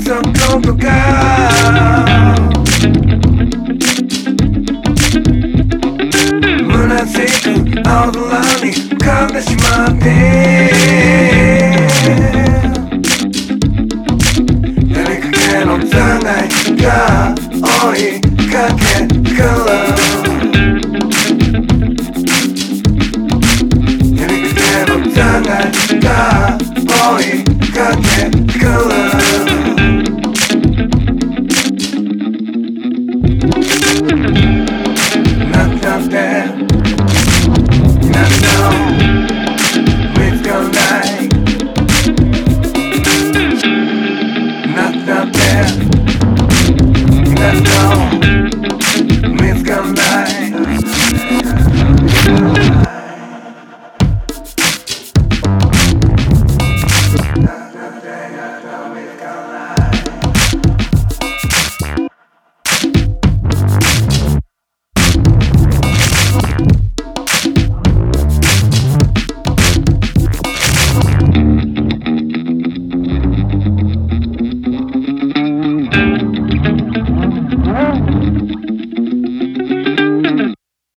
どことか虚しく青空に浮かんでしまってやりかけの残骸が追いかけてくるやりかけの残骸が追いかけてくるなんだってなんだ見つからないなんだってなんだ見つからない